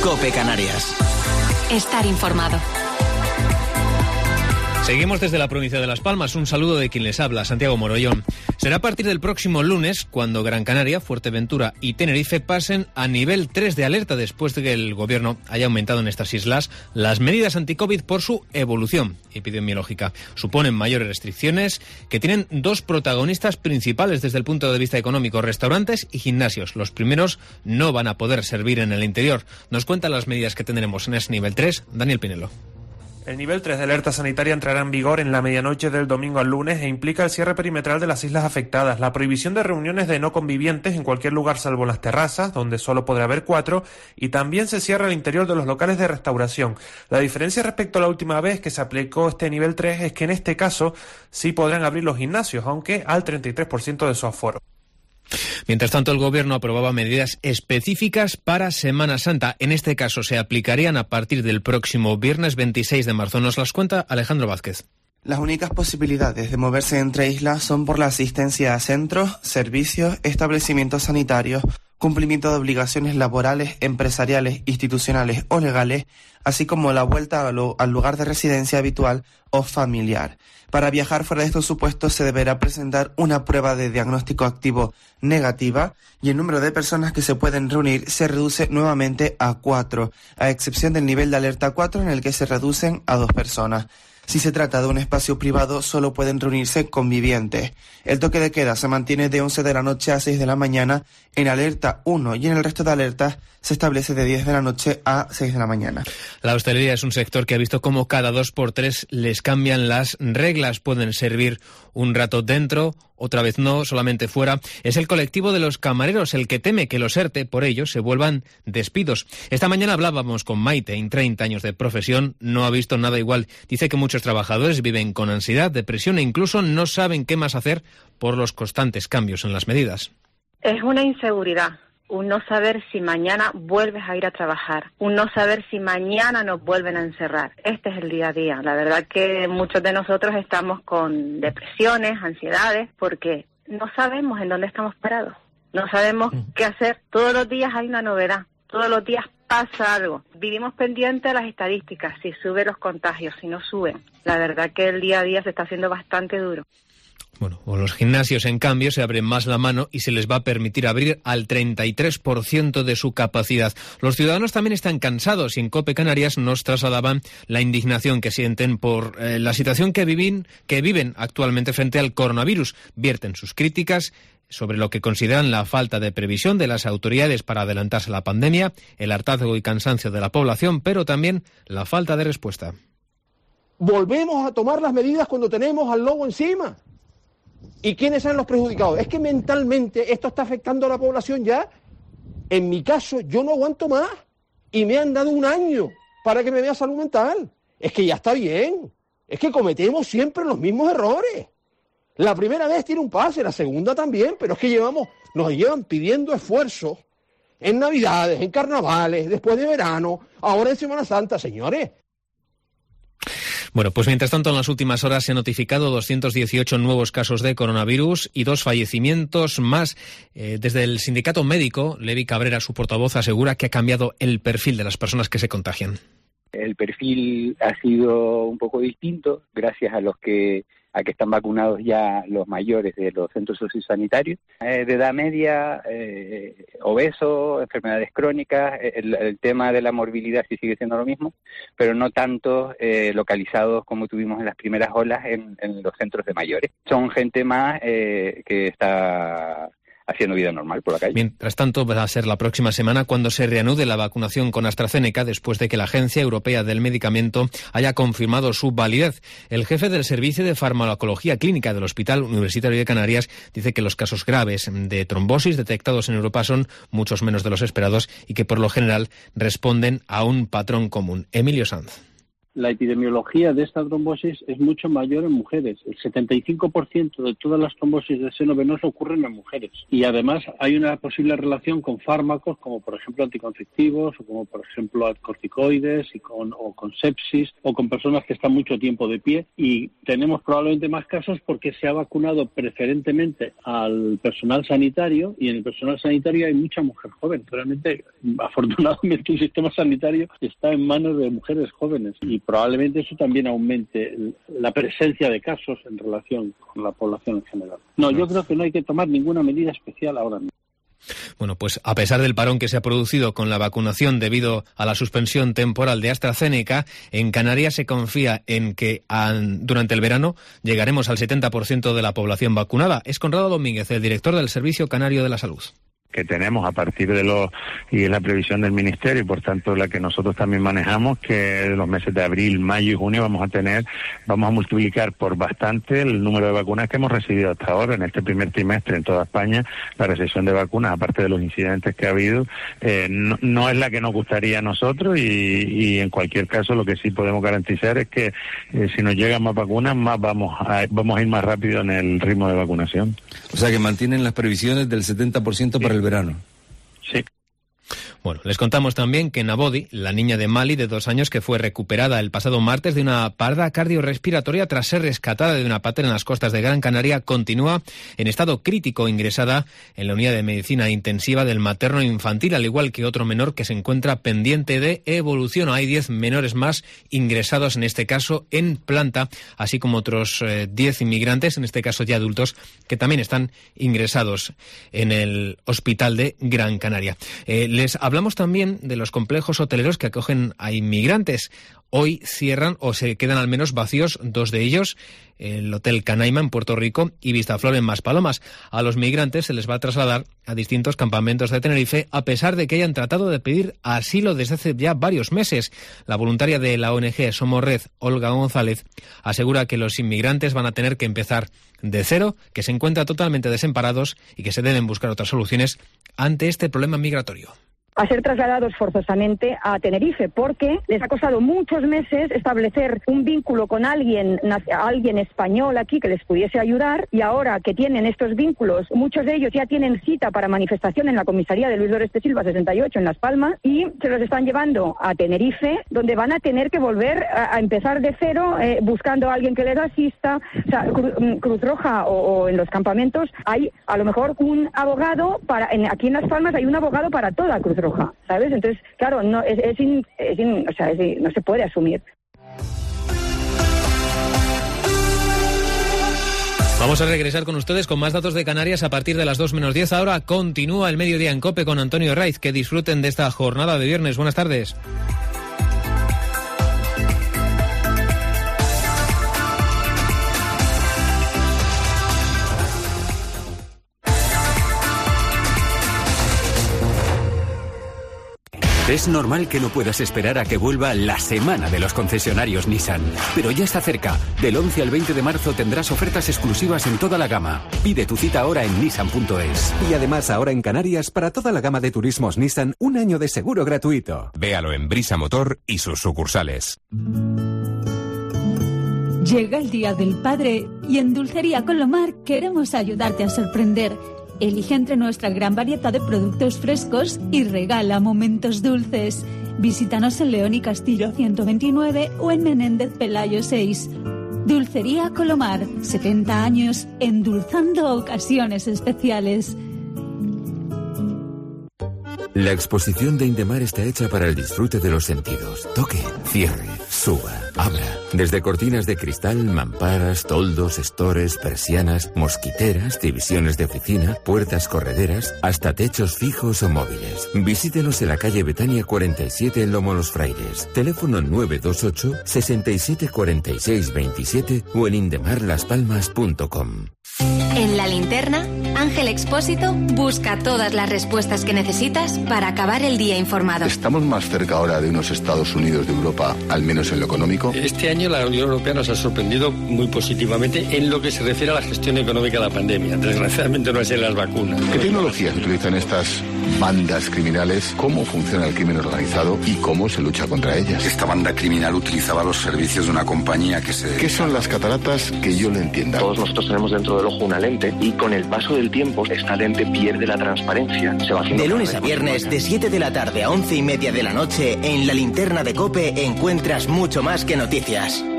COPE Canarias. Estar informado. Seguimos desde la provincia de Las Palmas. Un saludo de quien les habla, Santiago Morollón. Será a partir del próximo lunes cuando Gran Canaria, Fuerteventura y Tenerife pasen a nivel 3 de alerta después de que el gobierno haya aumentado en estas islas las medidas anti-COVID por su evolución epidemiológica. Suponen mayores restricciones que tienen dos protagonistas principales desde el punto de vista económico: restaurantes y gimnasios. Los primeros no van a poder servir en el interior. Nos cuentan las medidas que tendremos en ese nivel 3, Daniel Pinelo. El nivel 3 de alerta sanitaria entrará en vigor en la medianoche del domingo al lunes e implica el cierre perimetral de las islas afectadas, la prohibición de reuniones de no convivientes en cualquier lugar salvo las terrazas, donde solo podrá haber 4, y también se cierra el interior de los locales de restauración. La diferencia respecto a la última vez que se aplicó este nivel 3 es que en este caso sí podrán abrir los gimnasios, aunque al 33% de su aforo. Mientras tanto, el Gobierno aprobaba medidas específicas para Semana Santa. En este caso, se aplicarían a partir del próximo viernes 26 de marzo. Nos las cuenta Alejandro Vázquez. Las únicas posibilidades de moverse entre islas son por la asistencia a centros, servicios, establecimientos sanitarios, cumplimiento de obligaciones laborales, empresariales, institucionales o legales, así como la vuelta al lugar de residencia habitual o familiar. Para viajar fuera de estos supuestos se deberá presentar una prueba de diagnóstico activo negativa y el número de personas que se pueden reunir se reduce nuevamente a 4, a excepción del nivel de alerta 4 en el que se reducen a 2 personas. Si se trata de un espacio privado, solo pueden reunirse convivientes. El toque de queda se mantiene de 11 de la noche a 6 de la mañana en alerta 1 y en el resto de alertas se establece de 10 de la noche a 6 de la mañana. La hostelería es un sector que ha visto cómo cada 2 por 3 les cambian las reglas. Pueden servir un rato dentro, otra vez no, solamente fuera. Es el colectivo de los camareros el que teme que los ERTE, por ello, se vuelvan despidos. Esta mañana hablábamos con Maite, en 30 años de profesión, no ha visto nada igual. Dice que muchos trabajadores viven con ansiedad, depresión e incluso no saben qué más hacer por los constantes cambios en las medidas. Es una inseguridad. Un no saber si mañana vuelves a ir a trabajar, un no saber si mañana nos vuelven a encerrar. Este es el día a día. La verdad que muchos de nosotros estamos con depresiones, ansiedades, porque no sabemos en dónde estamos parados. No sabemos qué hacer. Todos los días hay una novedad. Todos los días pasa algo. Vivimos pendientes de las estadísticas, si suben los contagios, si no suben. La verdad que el día a día se está haciendo bastante duro. Bueno, con los gimnasios, en cambio, se abren más la mano y se les va a permitir abrir al 33% de su capacidad. Los ciudadanos también están cansados y en COPE Canarias nos trasladaban la indignación que sienten por la situación que viven actualmente frente al coronavirus. Vierten sus críticas sobre lo que consideran la falta de previsión de las autoridades para adelantarse a la pandemia, el hartazgo y cansancio de la población, pero también la falta de respuesta. Volvemos a tomar las medidas cuando tenemos al lobo encima. ¿Y quiénes son los perjudicados? Es que mentalmente esto está afectando a la población ya. En mi caso, yo no aguanto más. Y me han dado 1 año para que me vea salud mental. Es que ya está bien. Es que cometemos siempre los mismos errores. La primera vez tiene un pase, la segunda también, pero es que nos llevan pidiendo esfuerzos en Navidades, en Carnavales, después de verano, ahora en Semana Santa, señores. Bueno, pues mientras tanto, en las últimas horas se han notificado 218 nuevos casos de coronavirus y 2 fallecimientos más. Desde el sindicato médico, Levi Cabrera, su portavoz, asegura que ha cambiado el perfil de las personas que se contagian. El perfil ha sido un poco distinto gracias a que están vacunados ya los mayores de los centros sociosanitarios, de edad media, obesos, enfermedades crónicas. El tema de la morbilidad sí sigue siendo lo mismo, pero no tanto localizados como tuvimos en las primeras olas en los centros de mayores. Son gente más que está haciendo vida normal por la calle. Mientras tanto, va a ser la próxima semana cuando se reanude la vacunación con AstraZeneca después de que la Agencia Europea del Medicamento haya confirmado su validez. El jefe del Servicio de Farmacología Clínica del Hospital Universitario de Canarias dice que los casos graves de trombosis detectados en Europa son muchos menos de los esperados y que por lo general responden a un patrón común. Emilio Sanz. La epidemiología de esta trombosis es mucho mayor en mujeres. El 75% de todas las trombosis de seno venoso ocurren en mujeres. Y además hay una posible relación con fármacos como por ejemplo anticonceptivos o como por ejemplo corticoides o con sepsis o con personas que están mucho tiempo de pie. Y tenemos probablemente más casos porque se ha vacunado preferentemente al personal sanitario y en el personal sanitario hay mucha mujer joven. Realmente, afortunadamente, el sistema sanitario está en manos de mujeres jóvenes y probablemente eso también aumente la presencia de casos en relación con la población en general. No, yo creo que no hay que tomar ninguna medida especial ahora mismo. Bueno, pues a pesar del parón que se ha producido con la vacunación debido a la suspensión temporal de AstraZeneca, en Canarias se confía en que durante el verano llegaremos al 70% de la población vacunada. Es Conrado Domínguez, el director del Servicio Canario de la Salud. Que tenemos a partir y es la previsión del Ministerio y por tanto la que nosotros también manejamos, que en los meses de abril, mayo y junio vamos a multiplicar por bastante el número de vacunas que hemos recibido hasta ahora en este primer trimestre en toda España. La recepción de vacunas, aparte de los incidentes que ha habido, no es la que nos gustaría a nosotros y en cualquier caso lo que sí podemos garantizar es que si nos llegan más vacunas, más vamos a ir más rápido en el ritmo de vacunación. O sea que mantienen las previsiones del 70% para el verano. Sí. Bueno, les contamos también que Nabodi, la niña de Mali de 2 años que fue recuperada el pasado martes de una parada cardiorrespiratoria tras ser rescatada de una patera en las costas de Gran Canaria, continúa en estado crítico, ingresada en la unidad de medicina intensiva del materno infantil, al igual que otro menor que se encuentra pendiente de evolución. Hay 10 menores más ingresados, en este caso en planta, así como otros 10 inmigrantes, en este caso ya adultos, que también están ingresados en el hospital de Gran Canaria. Les hablamos también de los complejos hoteleros que acogen a inmigrantes. Hoy cierran o se quedan al menos vacíos 2 de ellos, el Hotel Canaima en Puerto Rico y Vistaflor en Maspalomas. A los migrantes se les va a trasladar a distintos campamentos de Tenerife, a pesar de que hayan tratado de pedir asilo desde hace ya varios meses. La voluntaria de la ONG Somos Red, Olga González, asegura que los inmigrantes van a tener que empezar de cero, que se encuentran totalmente desamparados y que se deben buscar otras soluciones ante este problema migratorio. A ser trasladados forzosamente a Tenerife, porque les ha costado muchos meses establecer un vínculo con alguien español aquí que les pudiese ayudar, y ahora que tienen estos vínculos, muchos de ellos ya tienen cita para manifestación en la comisaría de Luis Doreste Silva 68 en Las Palmas, y se los están llevando a Tenerife, donde van a tener que volver a empezar de cero, buscando a alguien que les asista. O sea, Cruz Roja o en los campamentos hay a lo mejor un abogado aquí en Las Palmas hay un abogado para toda Cruz Roja, ¿sabes? Entonces, claro, no se puede asumir. Vamos a regresar con ustedes con más datos de Canarias a partir de las 2:10. Ahora continúa el mediodía en COPE con Antonio Raiz. Que disfruten de esta jornada de viernes. Buenas tardes. Es normal que no puedas esperar a que vuelva la semana de los concesionarios Nissan, pero ya está cerca. Del 11 al 20 de marzo tendrás ofertas exclusivas en toda la gama. Pide tu cita ahora en nissan.es. Y además ahora en Canarias, para toda la gama de turismos Nissan, 1 año de seguro gratuito. Véalo en Brisa Motor y sus sucursales. Llega el Día del Padre y en Dulcería Colomar queremos ayudarte a sorprender. Elige entre nuestra gran variedad de productos frescos y regala momentos dulces. Visítanos en León y Castillo 129 o en Menéndez Pelayo 6. Dulcería Colomar, 70 años endulzando ocasiones especiales. La exposición de Indemar está hecha para el disfrute de los sentidos. Toque, cierre, suba, abra. Desde cortinas de cristal, mamparas, toldos, estores, persianas, mosquiteras, divisiones de oficina, puertas correderas, hasta techos fijos o móviles. Visítenos en la calle Betania 47 en Lomo Los Frailes. Teléfono 928 67 46 27 o en indemarlaspalmas.com. En La Linterna, Ángel Expósito busca todas las respuestas que necesitas para acabar el día informado. ¿Estamos más cerca ahora de unos Estados Unidos de Europa, al menos en lo económico? Este año la Unión Europea nos ha sorprendido muy positivamente en lo que se refiere a la gestión económica de la pandemia. Desgraciadamente no es en las vacunas. ¿Qué tecnologías utilizan estas bandas criminales? ¿Cómo funciona el crimen organizado y cómo se lucha contra ellas? Esta banda criminal utilizaba los servicios de una compañía que se... ¿Qué son las cataratas? Que yo lo entienda. Todos nosotros tenemos dentro del ojo una lente y con el paso del tiempo esta lente pierde la transparencia. Se va haciendo de lunes a viernes, de 7 de la tarde a 11:30 de la noche, en la linterna de COPE encuentras mucho más que noticias.